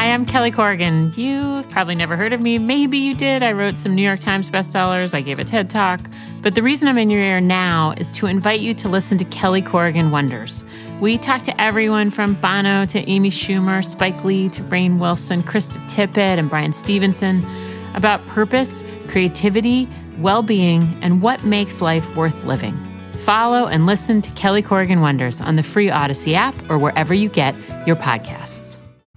Hi, I'm Kelly Corrigan. You've probably never heard of me. Maybe you did. I wrote some New York Times bestsellers. I gave a TED Talk. But the reason I'm in your ear now is to invite you to listen to Kelly Corrigan Wonders. We talk to everyone from Bono to Amy Schumer, Spike Lee to Rainn Wilson, Krista Tippett, and Brian Stevenson about purpose, creativity, well-being, and what makes life worth living. Follow and listen to Kelly Corrigan Wonders on the free Odyssey app or wherever you get your podcasts.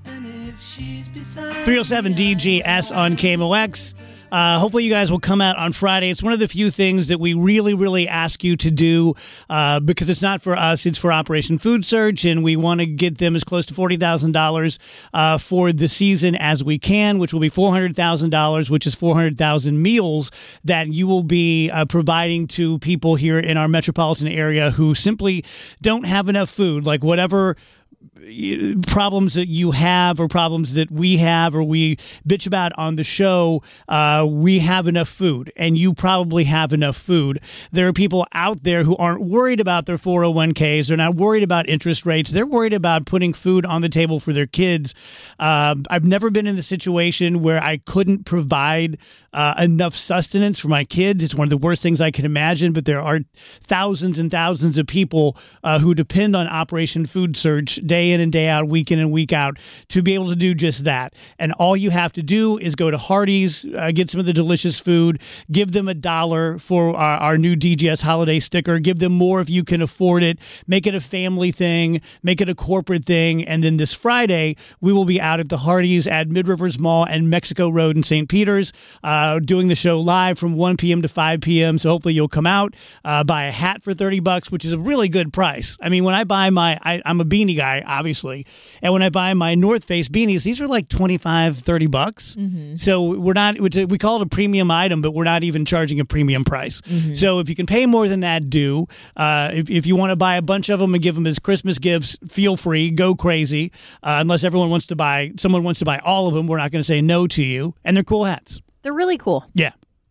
307 DGS on KMOX. Hopefully you guys will come out on Friday. It's one of the few things that we really, really ask you to do because it's not for us. It's for Operation Food Search, and we want to get them as close to $40,000 for the season as we can, which will be $400,000, which is 400,000 meals that you will be providing to people here in our metropolitan area who simply don't have enough food, like whatever problems that you have or problems that we have or we bitch about on the show, we have enough food, and you probably have enough food. There are people out there who aren't worried about their 401ks. They're not worried about interest rates. They're worried about putting food on the table for their kids. I've never been in the situation where I couldn't provide enough sustenance for my kids. It's one of the worst things I can imagine, but there are thousands and thousands of people who depend on Operation Food Search day in and day out, week in and week out, to be able to do just that. And all you have to do is go to Hardee's, get some of the delicious food, give them $1 for our new DGS holiday sticker, give them more if you can afford it, make it a family thing, make it a corporate thing. And then this Friday, we will be out at the Hardee's at Mid-Rivers Mall and Mexico Road in St. Peters, doing the show live from 1 p.m. to 5 p.m. So hopefully you'll come out, buy a hat for $30, which is a really good price. I mean, when I buy I'm a beanie guy, obviously. And when I buy my North Face beanies, these are like $25, $30. Mm-hmm. So we're not, we call it a premium item, but we're not even charging a premium price. Mm-hmm. So if you can pay more than that, do. If you want to buy a bunch of them and give them as Christmas gifts, feel free, go crazy. Unless someone wants to buy all of them, we're not going to say no to you. And they're cool hats. They're really cool. Yeah.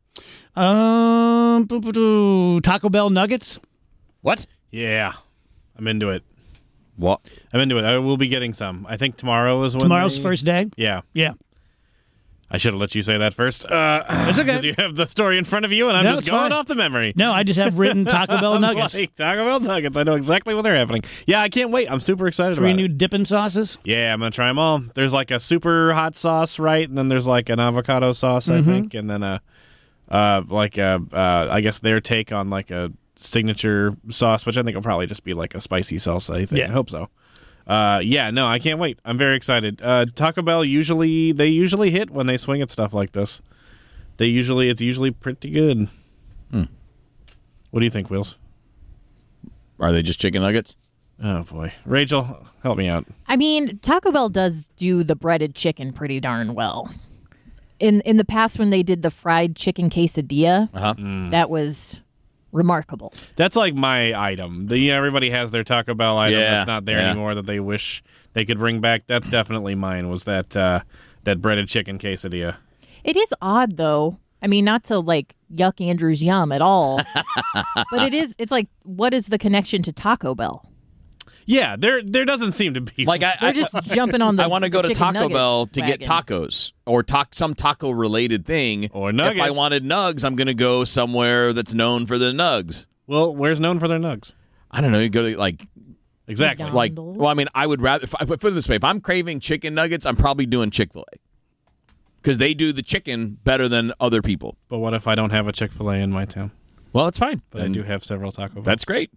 Taco Bell nuggets? What? Yeah. I'm into it. What? I'm into it. I will be getting some. I think tomorrow is when Tomorrow's first day? Yeah. Yeah. I should have let you say that first. It's okay. Because you have the story in front of you, and I'm just going off the memory. No, I just have written Taco Bell nuggets. Like Taco Bell nuggets. I know exactly when they're happening. Yeah, I can't wait. I'm super excited about it. 3 new dipping sauces? Yeah, I'm going to try them all. There's like a super hot sauce, right? And then there's like an avocado sauce, I think. And then I guess their take on like a signature sauce, which I think will probably just be like a spicy salsa. I think. Yeah. I hope so. No, I can't wait. I'm very excited. Taco Bell usually hit when they swing at stuff like this. It's usually pretty good. What do you think, Wheels? Are they just chicken nuggets? Oh boy, Rachel, help me out. I mean, Taco Bell does do the breaded chicken pretty darn well. In the past, when they did the fried chicken quesadilla, that was remarkable. That's like my item. Everybody has their Taco Bell item that's not there anymore that they wish they could bring back. That's definitely mine, was that breaded chicken quesadilla. It is odd, though. I mean, not to like yuck Andrew's yum at all, but it's like, what is the connection to Taco Bell? Yeah, there doesn't seem to be. Like they're just jumping on the I want to go to Taco Bell to wagon. get tacos or some taco-related thing. Or nuggets. If I wanted nugs, I'm going to go somewhere that's known for the nugs. Well, where's known for their nugs? I don't know. You go to like... Exactly. McDonald's. I mean, I would rather... Put it this way. If I'm craving chicken nuggets, I'm probably doing Chick-fil-A. Because they do the chicken better than other people. But what if I don't have a Chick-fil-A in my town? Well, it's fine. But I do have several Taco Bell. That's great.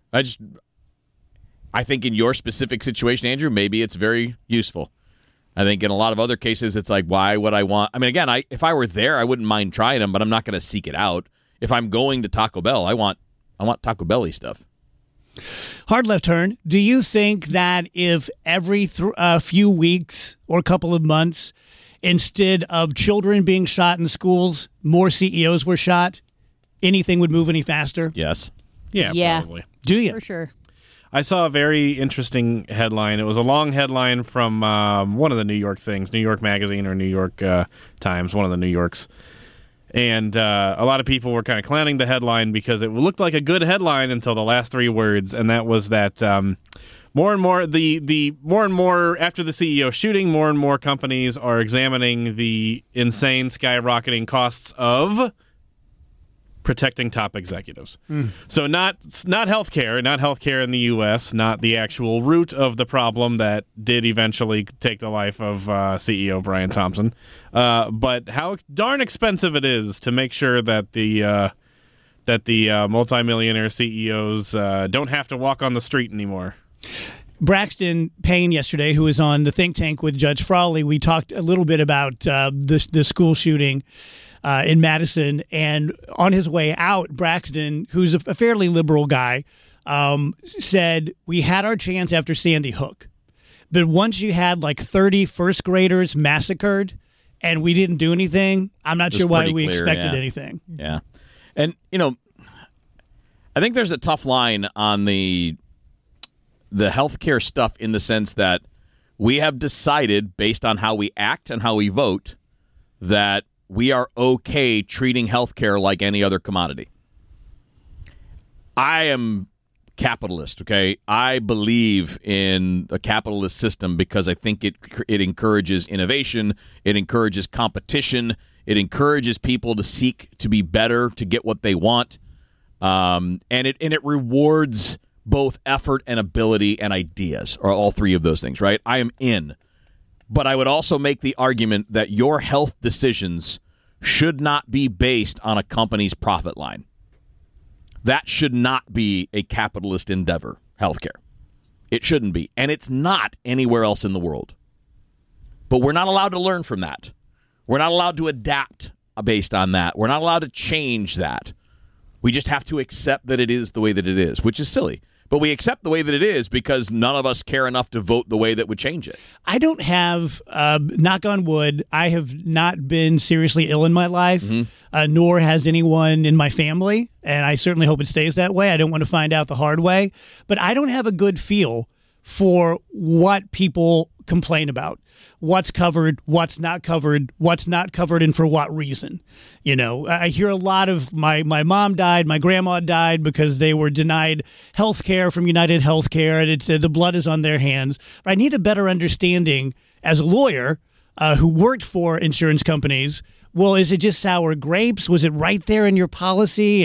I think in your specific situation, Andrew, maybe it's very useful. I think in a lot of other cases, it's like, why would I want... I mean, again, if I were there, I wouldn't mind trying them, but I'm not going to seek it out. If I'm going to Taco Bell, I want Taco Bell-y stuff. Hard left turn. Do you think that if every few weeks or couple of months, instead of children being shot in schools, more CEOs were shot, anything would move any faster? Yes. Yeah, probably. Do you? For sure. I saw a very interesting headline. It was a long headline from one of the New York things, New York Magazine or New York Times, one of the New Yorks. And a lot of people were kind of clowning the headline because it looked like a good headline until the last 3 words, and that was that More and more, more and more after the CEO shooting, more and more companies are examining the insane skyrocketing costs of protecting top executives. So not healthcare in the U.S., not the actual root of the problem that did eventually take the life of CEO Brian Thompson, but how darn expensive it is to make sure that the multimillionaire CEOs don't have to walk on the street anymore. Braxton Payne yesterday, who was on the Think Tank with Judge Frawley, we talked a little bit about the school shooting in Madison. And on his way out, Braxton, who's a fairly liberal guy, said, we had our chance after Sandy Hook. But once you had like 30 first graders massacred and we didn't do anything, I'm not sure why we expected anything. Yeah. And, I think there's a tough line on the healthcare stuff in the sense that we have decided, based on how we act and how we vote, that we are okay treating healthcare like any other commodity. I am capitalist, okay? I believe in a capitalist system because I think it encourages innovation, it encourages competition, it encourages people to seek to be better, to get what they want, and it rewards both effort and ability and ideas, or all three of those things, right? I am in. But I would also make the argument that your health decisions should not be based on a company's profit line. That should not be a capitalist endeavor, healthcare. It shouldn't be. And it's not anywhere else in the world. But we're not allowed to learn from that. We're not allowed to adapt based on that. We're not allowed to change that. We just have to accept that it is the way that it is, which is silly. But we accept the way that it is because none of us care enough to vote the way that would change it. I don't have, knock on wood, I have not been seriously ill in my life, nor has anyone in my family, and I certainly hope it stays that way. I don't want to find out the hard way. But I don't have a good feel for what people complain about. What's covered, what's not covered, and for what reason. I hear a lot of my mom died, my grandma died because they were denied health care from United Healthcare, and it's the blood is on their hands. But I need a better understanding as a lawyer who worked for insurance companies. Well, is it just sour grapes? Was it right there in your policy?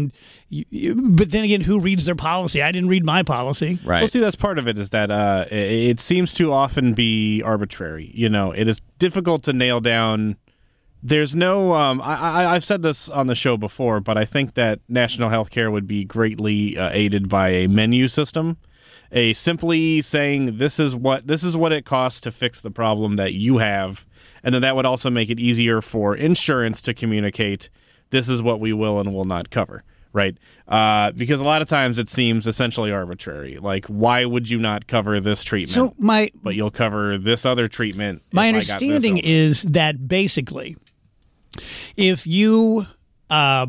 But then again, who reads their policy? I didn't read my policy. Right. Well, see, that's part of it is that it seems to often be arbitrary. It is difficult to nail down. There's no I've said this on the show before, but I think that national health care would be greatly aided by a menu system. A simply saying this is what it costs to fix the problem that you have. And then that would also make it easier for insurance to communicate this is what we will and will not cover, right? Because a lot of times it seems essentially arbitrary. Like, why would you not cover this treatment, but you'll cover this other treatment? My understanding is that basically, if you owe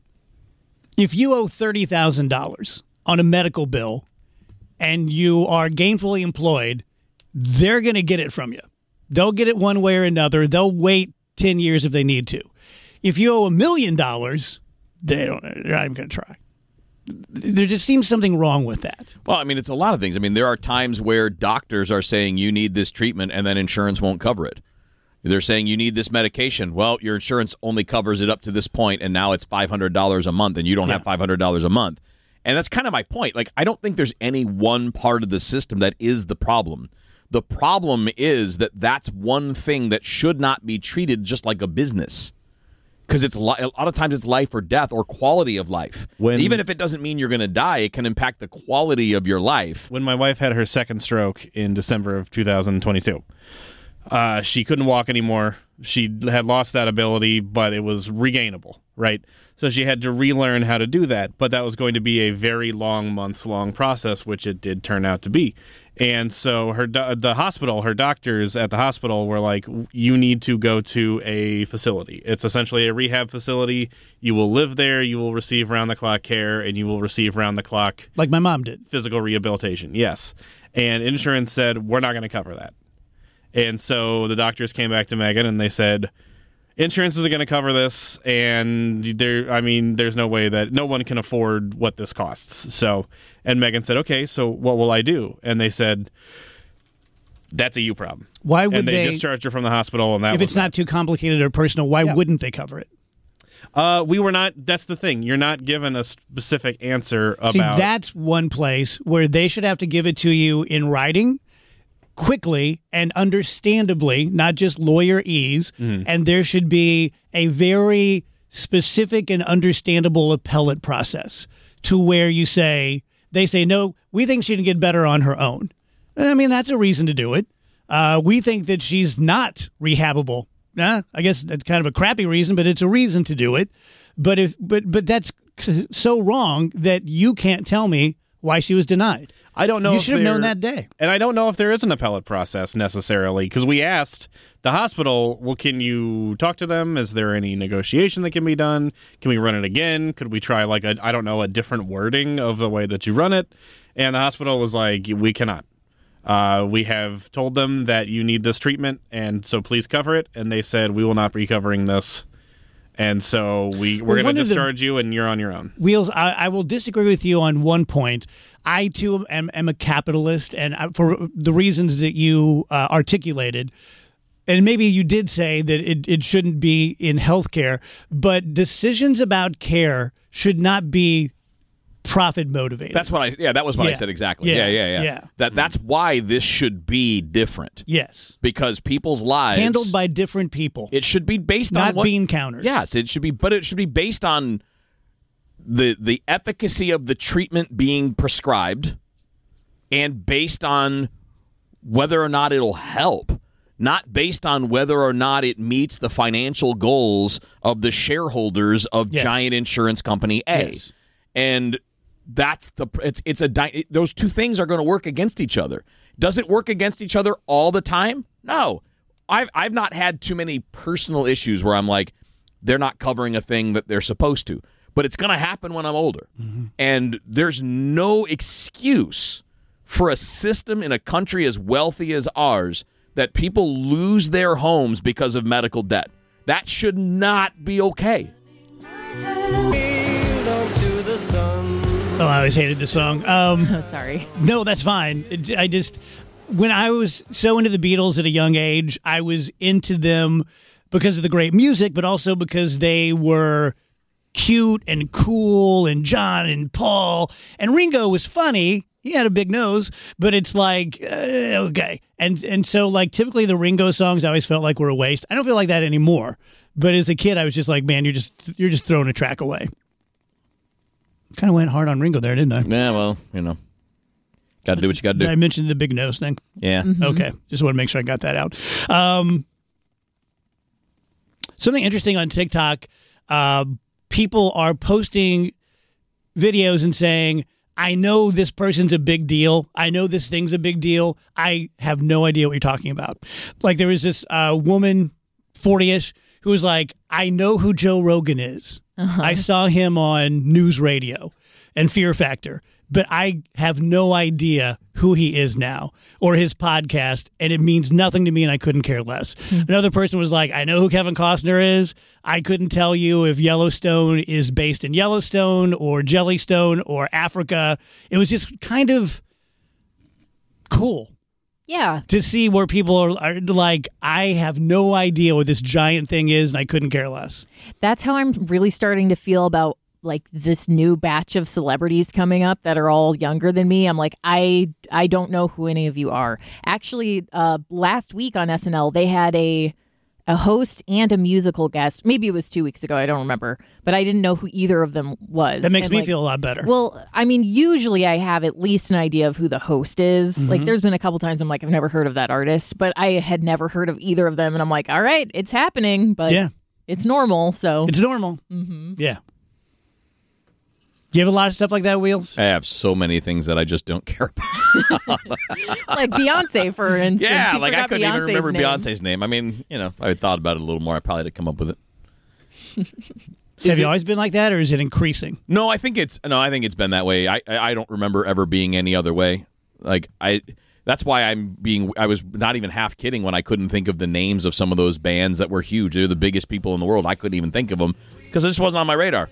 $30,000 on a medical bill and you are gainfully employed, they're going to get it from you. They'll get it one way or another. They'll wait 10 years if they need to. If you owe $1 million, they're not even going to try. There just seems something wrong with that. Well, it's a lot of things. There are times where doctors are saying you need this treatment and then insurance won't cover it. They're saying you need this medication. Well, your insurance only covers it up to this point, and now it's $500 a month, and you don't have $500 a month. And that's kind of my point. I don't think there's any one part of the system that is the problem. The problem is that that's one thing that should not be treated just like a business, because a lot of times it's life or death or quality of life. Even if it doesn't mean you're going to die, it can impact the quality of your life. When my wife had her second stroke in December of 2022, she couldn't walk anymore. She had lost that ability, but it was regainable, right? So she had to relearn how to do that, but that was going to be a very long, months-long process, which it did turn out to be. And so her doctors at the hospital were like, you need to go to a facility. It's essentially a rehab facility. You will live there, you will receive round-the-clock care, and you will receive round-the-clock... Like my mom did. Physical rehabilitation, yes. And insurance said, we're not going to cover that. And so the doctors came back to Megan and they said, insurance isn't going to cover this, and there's no way that no one can afford what this costs. So, and Megan said, okay, so what will I do? And they said, that's a you problem. Why would and they discharged her from the hospital? And that if it's not too complicated or personal, why wouldn't they cover it? We were not. That's the thing. You're not given a specific answer about. See, that's one place where they should have to give it to you in writing, quickly and understandably, not just lawyer ease. And there should be a very specific and understandable appellate process to where they say, no, we think she can get better on her own. I mean, that's a reason to do it. We think that she's not rehabable. I guess that's kind of a crappy reason, but it's a reason to do it. But that's so wrong that you can't tell me why she was denied. I don't know. You should have known that day. And I don't know if there is an appellate process necessarily, because we asked the hospital, well, can you talk to them? Is there any negotiation that can be done? Can we run it again? Could we try a different wording of the way that you run it? And the hospital was like, we cannot. We have told them that you need this treatment, and so please cover it. And they said, we will not be covering this. And so we're going to discharge you, and you're on your own. Wheels, I will disagree with you on one point. I, too, am a capitalist, and for the reasons that you articulated, and maybe you did say that it shouldn't be in healthcare, but decisions about care should not be profit motivated. That's what that was what I said exactly. Yeah. That's why this should be different. Yes. Because people's lives handled by different people. It should be based not on bean counters. Yes, it should be, but it should be based on the efficacy of the treatment being prescribed and based on whether or not it'll help, not based on whether or not it meets the financial goals of the shareholders of Giant Insurance Company A. Yes. And that's those two things are going to work against each other. Does it work against each other all the time? No. I've not had too many personal issues where I'm like, they're not covering a thing that they're supposed to. But it's going to happen when I'm older. Mm-hmm. And there's no excuse for a system in a country as wealthy as ours that people lose their homes because of medical debt. That should not be okay. Oh, I always hated the song. Oh, sorry. No, that's fine. When I was so into the Beatles at a young age, I was into them because of the great music, but also because they were cute and cool, and John and Paul. And Ringo was funny. He had a big nose, but it's like, okay. And so, like, typically the Ringo songs I always felt like were a waste. I don't feel like that anymore. But as a kid, I was just like, man, you're just throwing a track away. Kind of went hard on Ringo there, didn't I? Yeah, well, got to do what you got to do. Did I mention the big nose thing? Yeah. Mm-hmm. Okay. Just want to make sure I got that out. Something interesting on TikTok, people are posting videos and saying, I know this person's a big deal. I know this thing's a big deal. I have no idea what you're talking about. Like there was this woman, 40-ish, who was like, I know who Joe Rogan is. Uh-huh. I saw him on News Radio and Fear Factor, but I have no idea who he is now or his podcast, and it means nothing to me, and I couldn't care less. Mm-hmm. Another person was like, I know who Kevin Costner is. I couldn't tell you if Yellowstone is based in Yellowstone or Jellystone or Africa. It was just kind of cool. Yeah. To see where people are like, I have no idea what this giant thing is, and I couldn't care less. That's how I'm really starting to feel about like this new batch of celebrities coming up that are all younger than me. I'm like, I don't know who any of you are. Actually, last week on SNL, they had a host and a musical guest. Maybe it was 2 weeks ago. I don't remember. But I didn't know who either of them was. That makes me feel a lot better. Well, I mean, usually I have at least an idea of who the host is. Mm-hmm. Like, there's been a couple times I'm like, I've never heard of that artist. But I had never heard of either of them. And I'm like, all right, it's happening. But it's normal. So it's normal. Mm-hmm. Yeah. Do you have a lot of stuff like that, Wheels? I have so many things that I just don't care about. Like Beyonce, for instance. Yeah, like I couldn't Beyonce's even remember name. Beyonce's name. I mean, if I had thought about it a little more, I probably had come up with it. Have you always been like that, or is it increasing? I think it's been that way. I don't remember ever being any other way. Like That's why I was not even half kidding when I couldn't think of the names of some of those bands that were huge. They're the biggest people in the world. I couldn't even think of them because it just wasn't on my radar.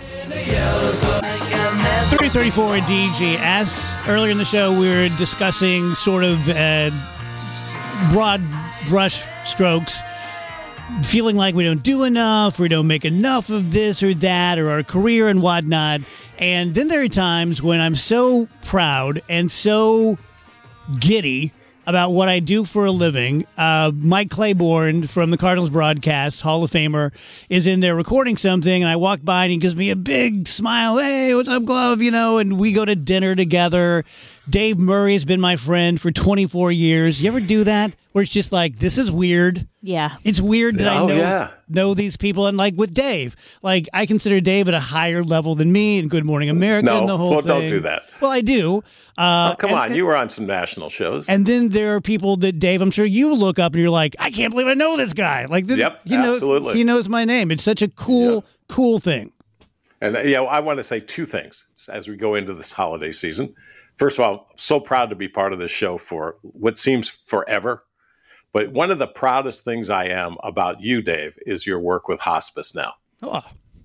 334 at DGS. Earlier in the show, we were discussing sort of broad brush strokes, feeling like we don't do enough, we don't make enough of this or that, or our career and whatnot. And then there are times when I'm so proud and so giddy about what I do for a living. Mike Claiborne from the Cardinals broadcast, Hall of Famer, is in there recording something, and I walk by and he gives me a big smile. Hey, what's up, Glove? And we go to dinner together. Dave Murray has been my friend for 24 years. You ever do that? Where it's just like, this is weird. Yeah. It's weird that I know these people. And like with Dave, like I consider Dave at a higher level than me and Good Morning America and the whole thing. Don't do that. Well, I do. Come on. You were on some national shows. And then there are people that, Dave, I'm sure you look up and you're like, I can't believe I know this guy. Like this, absolutely. He knows my name. It's such a cool thing. And I want to say two things as we go into this holiday season. First of all, I'm so proud to be part of this show for what seems forever. But one of the proudest things I am about you, Dave, is your work with hospice now. Oh.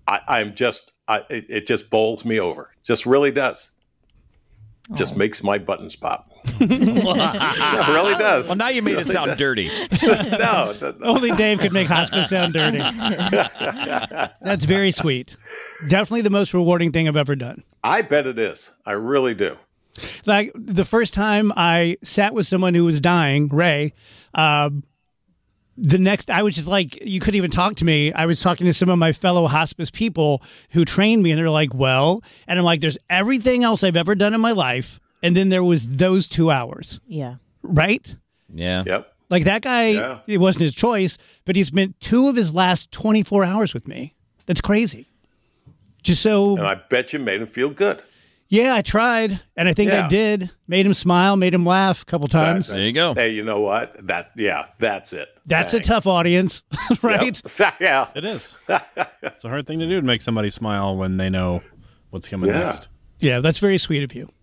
It just bowls me over. Just really does. Just makes my buttons pop. It really does. Well, now you made it sound dirty. No. Only Dave could make hospice sound dirty. That's very sweet. Definitely the most rewarding thing I've ever done. I bet it is. I really do. Like the first time I sat with someone who was dying, Ray, I was just like, you couldn't even talk to me. I was talking to some of my fellow hospice people who trained me, and they're like, well, and I'm like, there's everything else I've ever done in my life. And then there was those 2 hours. Yeah. Right? Yeah. Yep. Like that guy, It wasn't his choice, but he spent 2 of his last 24 hours with me. That's crazy. Just so. And I bet you made him feel good. Yeah, I tried, and I think I did. Made him smile, made him laugh a couple times. There you go. Hey, you know what? That's it. That's a tough audience, right? Yep. Yeah. It is. It's a hard thing to do to make somebody smile when they know what's coming next. Yeah, that's very sweet of you.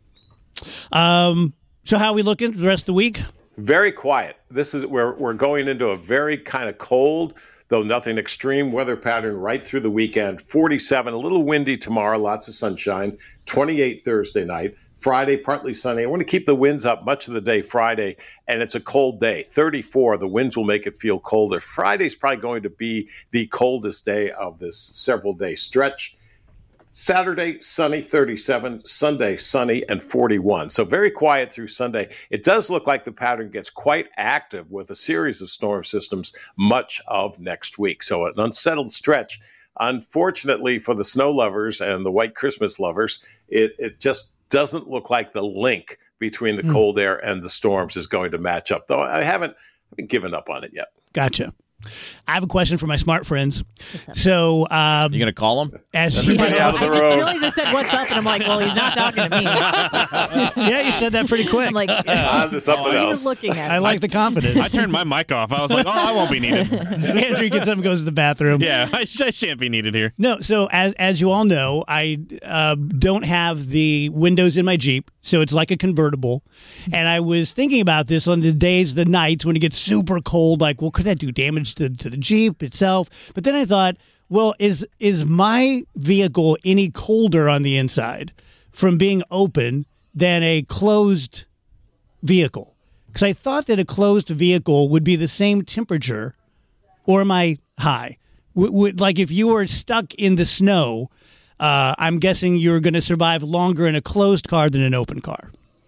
So how are we looking for the rest of the week? Very quiet. This is where we're going into a very kind of cold, though nothing extreme weather pattern right through the weekend. 47, a little windy tomorrow, lots of sunshine. 28 Thursday night. Friday, partly sunny. I want to keep the winds up much of the day Friday, and it's a cold day. 34, the winds will make it feel colder. Friday's probably going to be the coldest day of this several-day stretch. Saturday, sunny, 37. Sunday, sunny, and 41. So very quiet through Sunday. It does look like the pattern gets quite active with a series of storm systems much of next week. So an unsettled stretch. Unfortunately for the snow lovers and the white Christmas lovers, it just doesn't look like the link between the cold air and the storms is going to match up, though I haven't given up on it yet. Gotcha. I have a question for my smart friends. So, you going to call them? Everybody out of the I just room. realized I said what's up, and I'm like, well, he's not talking to me. Yeah, you said that pretty quick. I'm like, On to something he else. was looking at I me. like the confidence. I turned my mic off. I was like, I won't be needed. Andrew gets up and goes to the bathroom. Yeah, I shan't be needed here. No, so as you all know, I don't have the windows in my Jeep, so it's like a convertible. And I was thinking about this on the nights when it gets super cold, like, well, could that do damage to the Jeep itself? But then I thought, well, is my vehicle any colder on the inside from being open than a closed vehicle? Because I thought that a closed vehicle would be the same temperature, or am I high? Like if you were stuck in the snow, I'm guessing you're going to survive longer in a closed car than an open car.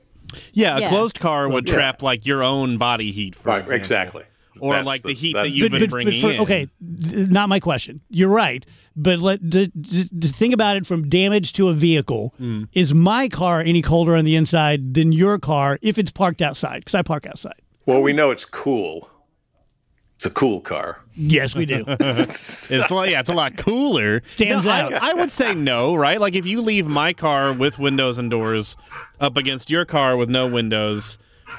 Yeah, a closed car would trap like your own body heat, for example. Exactly. Or That's like the heat that's that you've been bringing in. Okay, not my question. You're right. But the think about it from damage to a vehicle. Is my car any colder on the inside than your car if it's parked outside? Because I park outside. Well, we know it's cool. It's a cool car. Yes, we do. It's a lot cooler. Stands out. I would say no, right? Like if you leave my car with windows and doors up against your car with no windows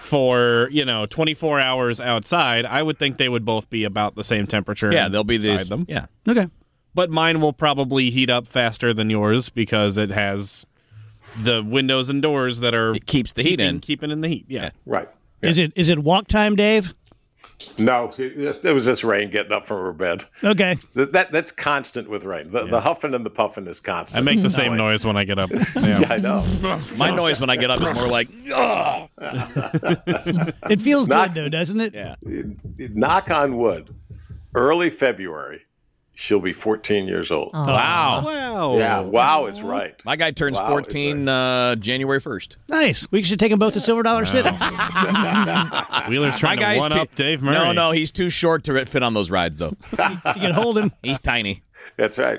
for 24 hours outside, I would think they would both be about the same temperature. Yeah, they'll be inside these. them. Yeah. Okay. But mine will probably heat up faster than yours because it has the windows and doors that are It keeps the heat in. keeping in the heat. Yeah. Right. Is it walk time, Dave? No, it was just Rain getting up from her bed. Okay. That's constant with Rain. The huffing and the puffing is constant. I make the same noise when I get up. Yeah, I know. My noise when I get up is more like, ugh. It feels good, though, doesn't it? Yeah. Knock on wood. Early February, she'll be 14 years old. Wow. Wow. Yeah, wow is right. My guy turns Wow, 14 January 1st. Nice. We should take them both to Silver Dollar City. Wheeler's trying to one-up Dave Murray. No, he's too short to fit on those rides, though. You can hold him. He's tiny. That's right.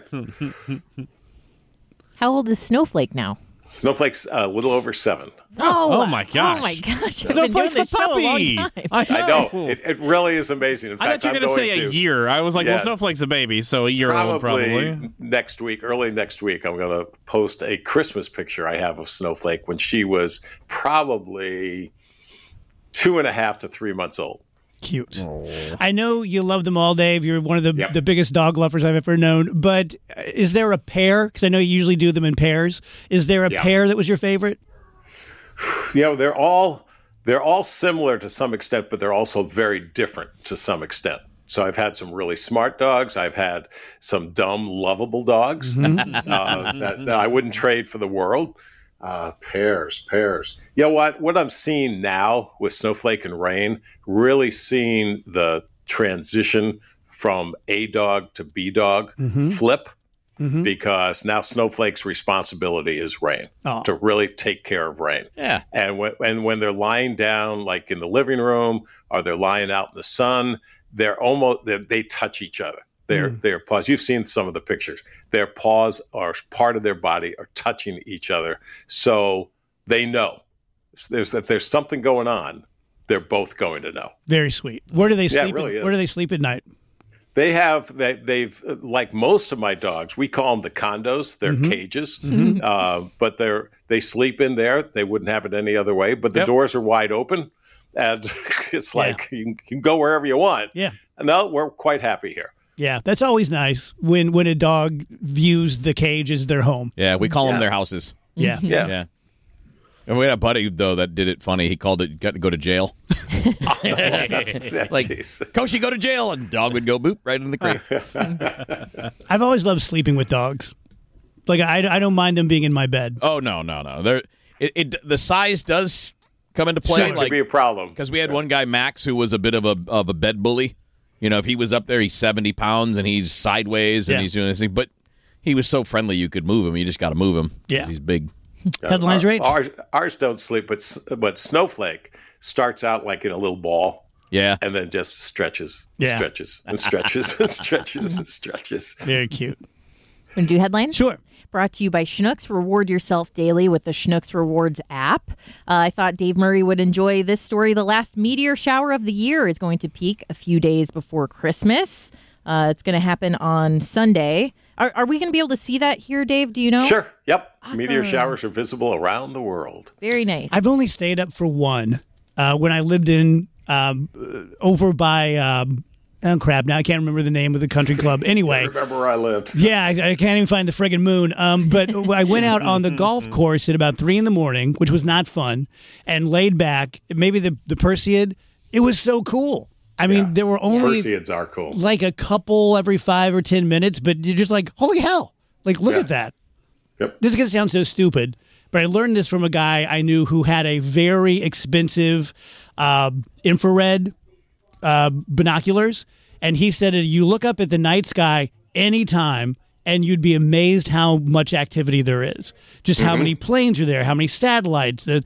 How old is Snowflake now? Snowflake's a little over 7. Oh, my gosh. Oh, my gosh. Snowflake's the puppy. I know. It really is amazing. In I fact, thought you were going to say a year. I was like, Yeah. well, Snowflake's a baby, so a year old probably. Next week, early next week, I'm going to post a Christmas picture I have of Snowflake when she was probably 2.5 to 3 months old. Cute. I know you love them all, Dave. You're one of the biggest dog lovers I've ever known. But is there a pair? Because I know you usually do them in pairs. Is there a pair that was your favorite? You know, they're all similar to some extent, but they're also very different to some extent. So I've had some really smart dogs. I've had some dumb, lovable dogs that I wouldn't trade for the world. Pairs. You know what? What I'm seeing now with Snowflake and Rain, really seeing the transition from A dog to B dog flip. Because now Snowflake's responsibility is Rain to really take care of Rain. Yeah. And when they're lying down, like in the living room, or they're lying out in the sun, they touch each other. Their paws. You've seen some of the pictures. Their paws are part of their body are touching each other, so they know if there's something going on. They're both going to know. Very sweet. Where do they sleep? it really is. Where do they sleep at night? They've like most of my dogs, we call them the condos. They're cages, but they sleep in there. They wouldn't have it any other way. But the doors are wide open, and it's like you can go wherever you want. Yeah. No, we're quite happy here. Yeah, that's always nice when a dog views the cage as their home. Yeah, we call them their houses. Yeah. Yeah. And we had a buddy, though, that did it funny. He called it, got to go to jail. Like, Koshi, go to jail. And dog would go boop right in the crate. I've always loved sleeping with dogs. Like, I don't mind them being in my bed. Oh, no. The size does come into play. Sure, could be a problem. Because we had one guy, Max, who was a bit of a bed bully. You know, if he was up there, he's 70 pounds, and he's sideways, and he's doing this thing. But he was so friendly, you could move him. You just got to move him. Yeah. He's big. Headlines rage? Ours don't sleep, but Snowflake starts out like in a little ball. Yeah. And then just stretches, Yeah. stretches, and stretches, and stretches, and stretches. Very cute. Want to do headlines? Sure. Brought to you by Schnucks. Reward yourself daily with the Schnucks Rewards app. I thought Dave Murray would enjoy this story. The last meteor shower of the year is going to peak a few days before Christmas. It's going to happen on Sunday. Are we going to be able to see that here, Dave? Do you know? Sure. Yep. Awesome. Meteor showers are visible around the world. Very nice. I've only stayed up for one when I lived in over by oh crap, now I can't remember the name of the country club. Anyway, I remember where I lived. Yeah, I can't even find the friggin' moon. But I went out on the golf course at about 3 a.m, which was not fun, and laid back. Maybe the Perseid. It was so cool. I mean, there were only Perseids are cool. like a couple every 5 or 10 minutes, but you're just like, holy hell! Like, look at that. Yep. This is gonna sound so stupid, but I learned this from a guy I knew who had a very expensive infrared binoculars, and he said you look up at the night sky anytime and you'd be amazed how much activity there is. Just how many planes are there, how many satellites, the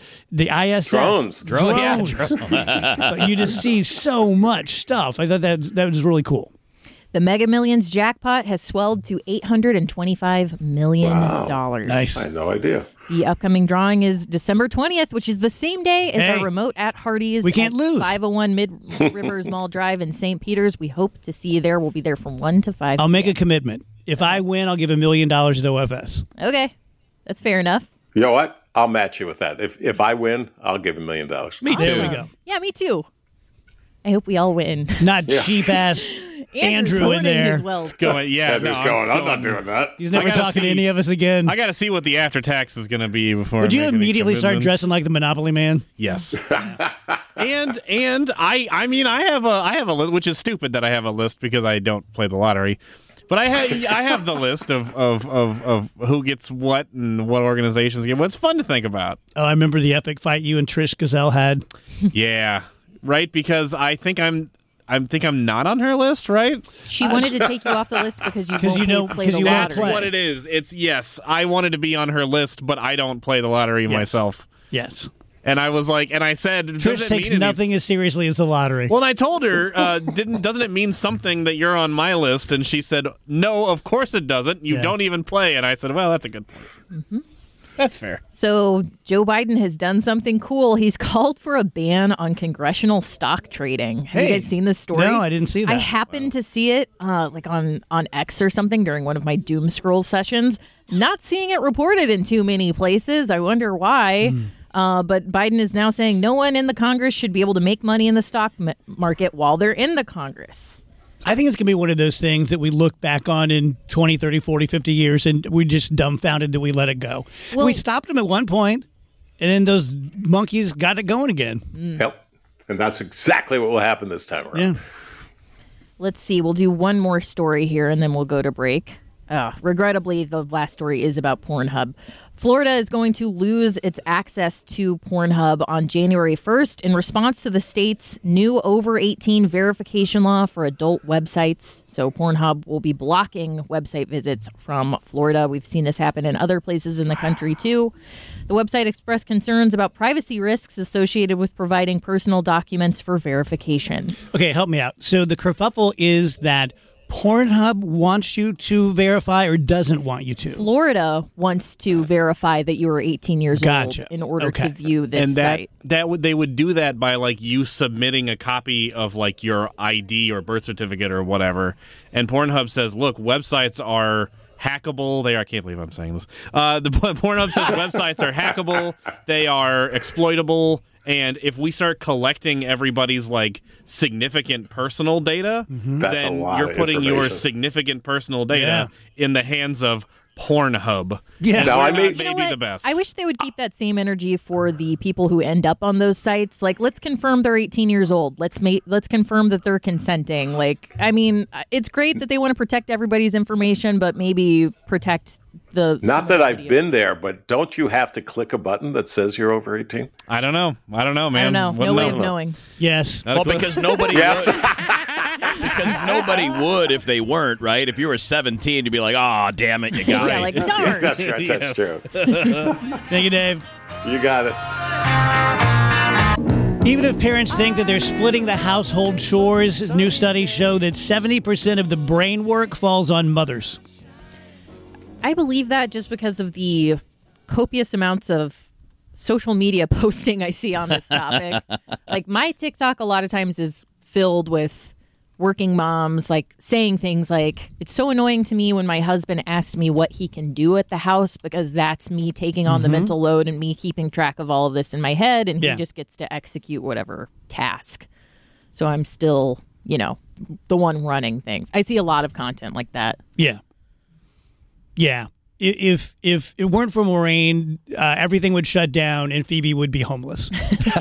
ISS. Drones. But you just see so much stuff. I thought that was really cool. The Mega Millions jackpot has swelled to $825 million. Nice. I had no idea. The upcoming drawing is December 20th, which is the same day as our remote at Hardee's. We can't lose. 501 Mid-Rivers Mall Drive in St. Peters. We hope to see you there. We'll be there from 1 to 5. I'll make a commitment. If I win, I'll give $1 million to OFS. Okay. That's fair enough. You know what? I'll match you with that. If I win, I'll give $1 million. Me too. There we go. Yeah, me too. I hope we all win. Not cheap ass Andrew in there. As well. Going, yeah, Andrew's I'm not doing that. He's never I gotta talking to see- any of us again. I got to see what the after tax is going to be before. Would I you make any immediately start commitments. dressing like the Monopoly Man? Yes. and I mean I have a list, which is stupid that I have a list because I don't play the lottery. But I have the list of who gets what and what organizations get what. It's fun to think about. Oh, I remember the epic fight you and Trish Gazelle had. Yeah. Right, because I think I'm not on her list, right? She wanted to take you off the list because you you don't- won't play 'cause the you won't That's lottery. play. what it is. It's yes, I wanted to be on her list, but I don't play the lottery myself. Yes. And I was like, and I said, Trish does it takes mean nothing as seriously as the lottery. Well, and I told her, doesn't it mean something that you're on my list? And she said, no, of course it doesn't. You Yeah. don't even play. And I said, well, that's a good point. Mm-hmm. That's fair. So Joe Biden has done something cool. He's called for a ban on congressional stock trading. Have you Hey. guys seen this story? No, I didn't see that. I happened to see it like on X or something during one of my doom scroll sessions. Not seeing it reported in too many places. I wonder why. But Biden is now saying no one in the Congress should be able to make money in the stock market while they're in the Congress. I think it's going to be one of those things that we look back on in 20, 30, 40, 50 years and we're just dumbfounded that we let it go. Well- We stopped them at one point, and then those monkeys got it going again. Yep. And that's exactly what will happen this time around. Yeah. Let's see. We'll do one more story here and then we'll go to break. Regrettably, the last story is about Pornhub. Florida is going to lose its access to Pornhub on January 1st in response to the state's new over 18 verification law for adult websites. So Pornhub will be blocking website visits from Florida. We've seen this happen in other places in the country, too. The website expressed concerns about privacy risks associated with providing personal documents for verification. Okay, help me out. So the kerfuffle is that Pornhub wants you to verify or doesn't want you to. Florida wants to verify that you are 18 years Gotcha. old in order Okay. to view this And site. they would do that by like you submitting a copy of like your ID or birth certificate or whatever. And Pornhub says, look, websites are hackable. I can't believe I'm saying this. The Pornhub says websites are hackable. They are exploitable. And if we start collecting everybody's like significant personal data, That's a then lot you're of putting your information. significant personal data in the hands of Pornhub. Yeah. Now, I Pornhub made- may You know be what? the best. I wish they would keep that same energy for the people who end up on those sites. Like, let's confirm they're 18 years old. Let's confirm that they're consenting. Like, I mean, it's great that they want to protect everybody's information, but maybe protect the. Not that I've civility of- been there, but don't you have to click a button that says you're over 18? I don't know, man. I don't know. Wouldn't No way know. of knowing. Yes. Well, because nobody Yes. would. Because nobody would if they weren't, right? If you were 17, you'd be like, oh, damn it, you got Yeah, me. like, darn. That's right. That's true. Thank you, Dave. You got it. Even if parents think that they're splitting the household chores, new studies show that 70% of the brain work falls on mothers. I believe that just because of the copious amounts of social media posting I see on this topic. Like my TikTok a lot of times is filled with working moms like saying things like, it's so annoying to me when my husband asks me what he can do at the house because that's me taking on the mental load and me keeping track of all of this in my head and Yeah. he just gets to execute whatever task. So I'm still, the one running things. I see a lot of content like that. Yeah. Yeah. If it weren't for Maureen, everything would shut down and Phoebe would be homeless.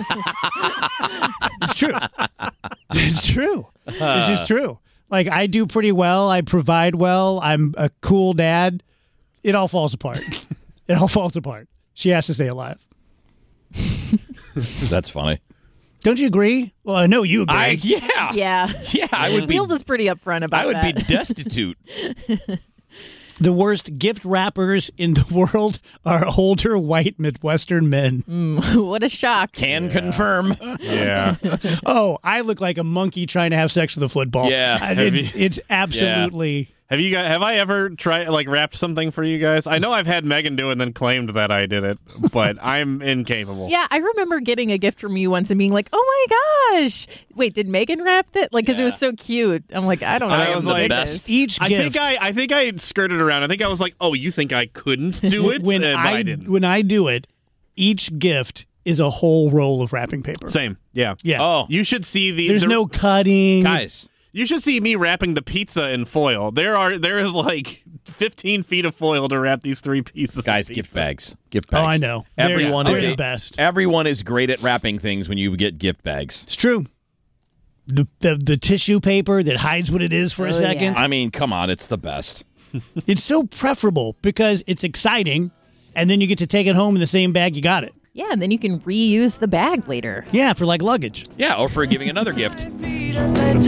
It's true. It's true. It's just true. Like, I do pretty well. I provide well. I'm a cool dad. It all falls apart. It all falls apart. She has to stay alive. That's funny. Don't you agree? Well, I know you agree. Yeah. I would be. Wheels is pretty upfront about I would that. be destitute. The worst gift wrappers in the world are older white Midwestern men. What a shock. Can confirm. Yeah. Oh, I look like a monkey trying to have sex with a football. Yeah. It's absolutely. Have I ever wrapped something for you guys? I know I've had Megan do it and then claimed that I did it, but I'm incapable. Yeah, I remember getting a gift from you once and being like, "Oh my gosh, wait, did Megan wrap that?" Like, because it was so cute. I'm like, I don't know. And I how was to like, do best. this. Each gift. I think I skirted around. I think I was like, "Oh, you think I couldn't do it?" when But I didn't. when I do it, each gift is a whole roll of wrapping paper. Same. Yeah. Yeah. Oh, You should see There's no cutting. guys. You should see me wrapping the pizza in foil. There is like 15 feet of foil to wrap these 3 pieces. Guys, of gift pizza. bags. Gift bags. Oh, I know. Everyone they're is the best. Everyone is great at wrapping things when you get gift bags. It's true. The tissue paper that hides what it is for a second. yeah. I mean, come on, it's the best. It's so preferable because it's exciting, and then you get to take it home in the same bag you got it. Yeah, and then you can reuse the bag later. Yeah, for like luggage. Yeah, or for giving another gift. Feeders that